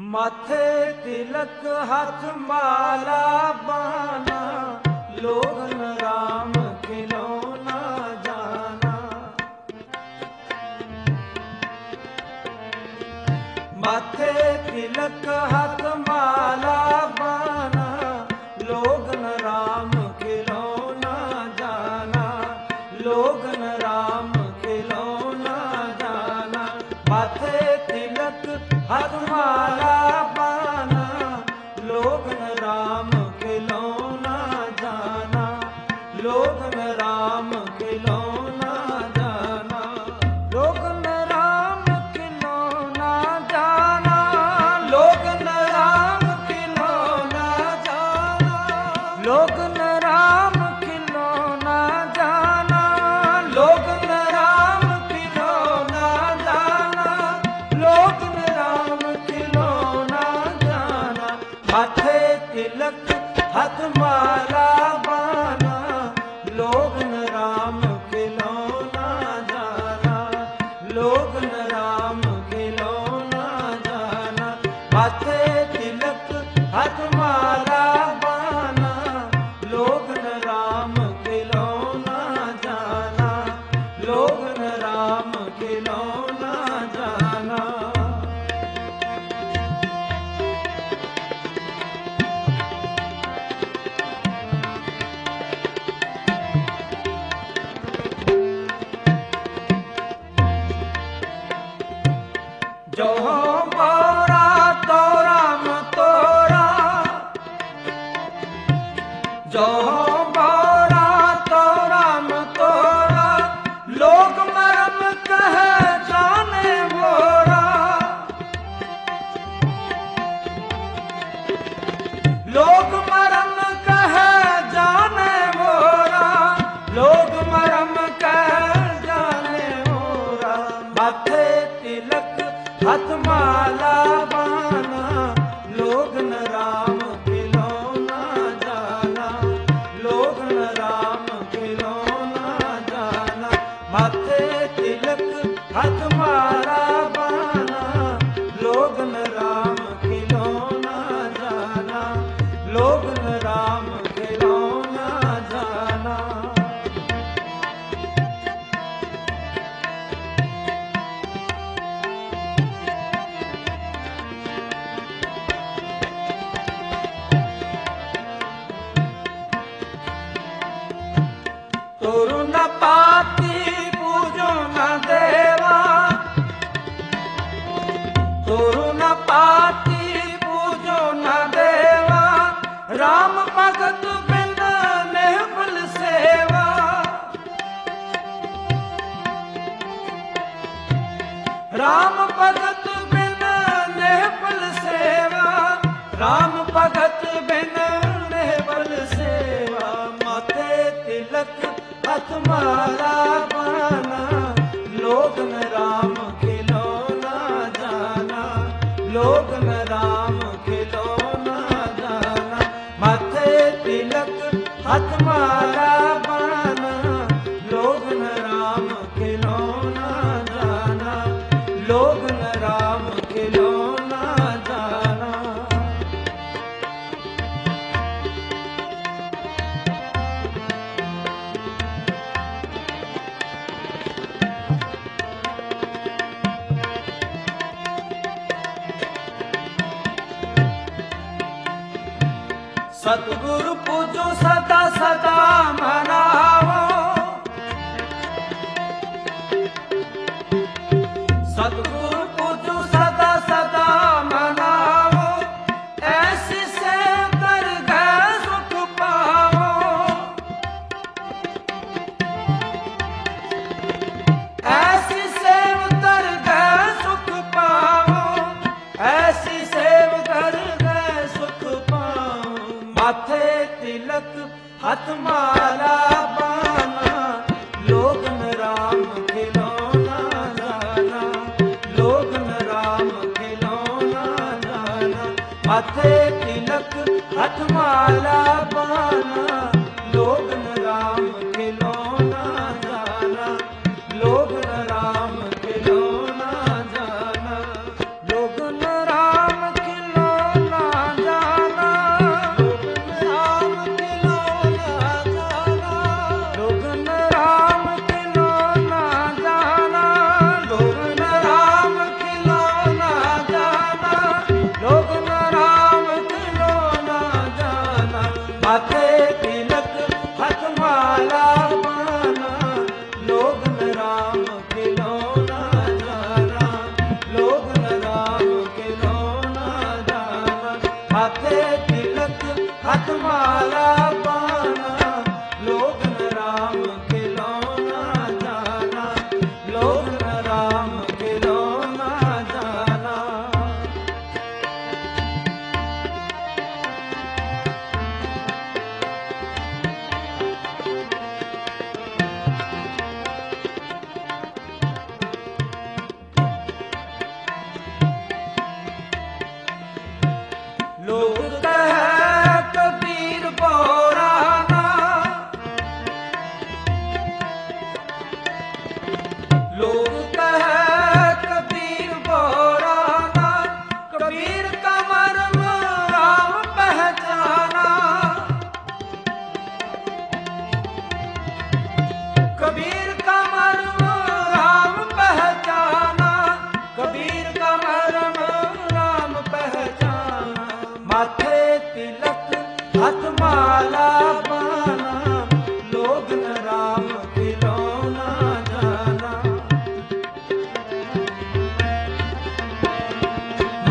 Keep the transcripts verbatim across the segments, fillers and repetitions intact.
माथे तिलक हाथ माला बाना, लोगन राम खिलौना जाना। माथे तिलक हाथ माला बाना, लोगन राम खिलौना जाना, लोगन राम खिलौना जाना। माथे तिलक हाथ माला बाना, लोगन राम खिलौना जाना, लोगन राम खिलौना जाना। लोगन राम खिलौना जाना, लोगन राम खिलौना जाना, लोगन राम खिलौना जाना, लोगन राम खिलौना जाना, लोगन राम खिलौना जाना। माथे तिलक हाथ माला बाना, लोगन राम खिलौना जाना, लोगन राम खिलौना जाना। माथे तिलक हाथ माला बाना, लोगन राम खिलौना जाना, लोगन राम खिलौना जाना। जो बोरा तो राम तोरा, जो बोरा तो राम तोरा, लोग मरम कह जाने मोरा। लोग मरम कह जाने मोरा, लोग मरम कह जाने मोरा। माथे तिलक हाथ माला बाना, लोगन राम खिलौना जाना, लोगन राम खिलौना जाना। माथे तिलक हाथ माला बाना, लोगन राम खिलौना जाना, लोगन राम खिलौना जाना। तोरु न पाती पूजो न देवा, तोरु न पाती पूजो न देवा। राम भगत बिन नेवल सेवा, राम भगत बिन नेवल सेवा, राम भगत बिन नेवल सेवा। माथे तिलक हाथ माला बाना, लोगन राम खिलौना जाना, लोगन राम खिलौना जाना। माथे तिलक हाथ माला बाना, लोगन राम खिलौना जाना, लोगन राम खिलौना जाना। सतगुरु पूजो सदा सदा मनावो, सतगुरु पूजो सदा सदा मनावो। ऐसी सेव कर गए सुख पावो, ऐसी सेव कर गए सुख पावो, ऐसी सेव कर गए सुख पावो। माथे तिलक हाथ माला बाना, लोगन राम खिलौना जाना, लोगन राम खिलौना जाना। माथे तिलक हाथ माला बाना, लोगन राम खिलौना जाना, लोगन राम खिलौना जाना। लोगन राम खिलौना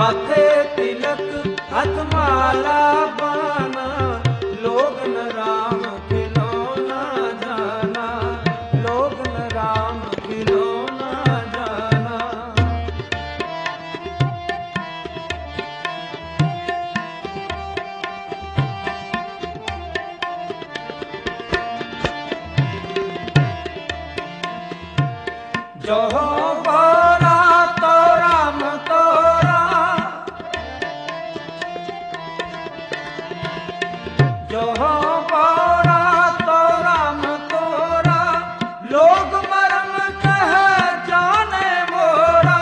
माथे तिलक हाथ माला बाना, लोग न राम खिलौना जाना, लोग न राम खिलौना जाना। जो बोरा तो राम तोरा, जो बोरा तो राम तोरा, लोग मरम कह जाने मोरा,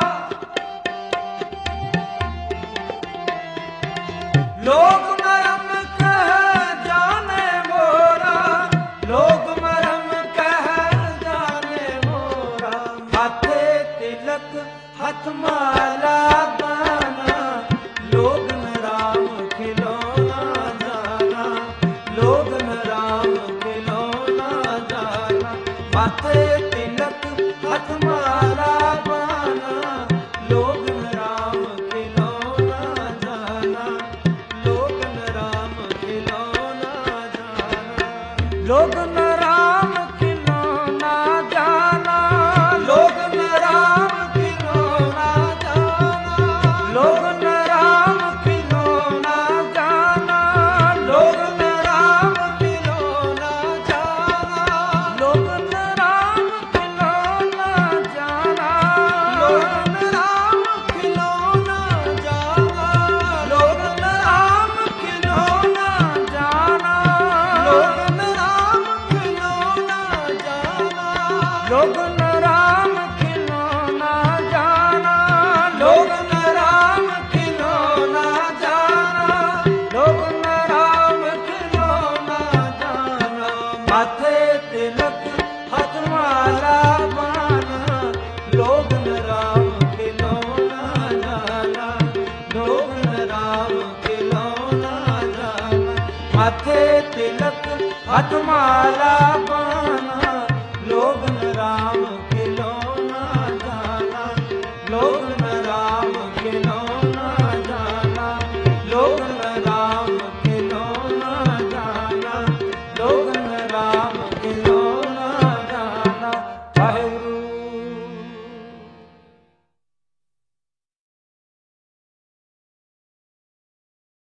लोग मरम कह जाने मोरा, लोग मरम कह जाने मोरा। माथे तिलक हाथ माला बाना, लोग न राम खिलौना जाना, लोग न राम खिलौना जाना। माथे तिलक हाथ माला बाना, लोग न राम खिलौना जाना, लोग न राम खिलौना जाना, लोग न राम खिलौना जाना, लोग न राम खिलौना जाना, लोग न राम खिलौना जाना, लोग न राम खिलौना जाना, लोग न राम खिलौना जाना, लोग न राम खिलौना जाना, लोग न राम खिलौना जाना, लोग न राम खिलौना जाना, लोग न राम खिलौना जाना, लोग न राम खिलौना जाना, लोग न राम खिलौना जाना। माथे तिलक हाथ माला बाना, लोग न राम खिलौना जाना, लोग न राम खिलौना जाना। माथे तिलक हाथ माला बाना, लोग न राम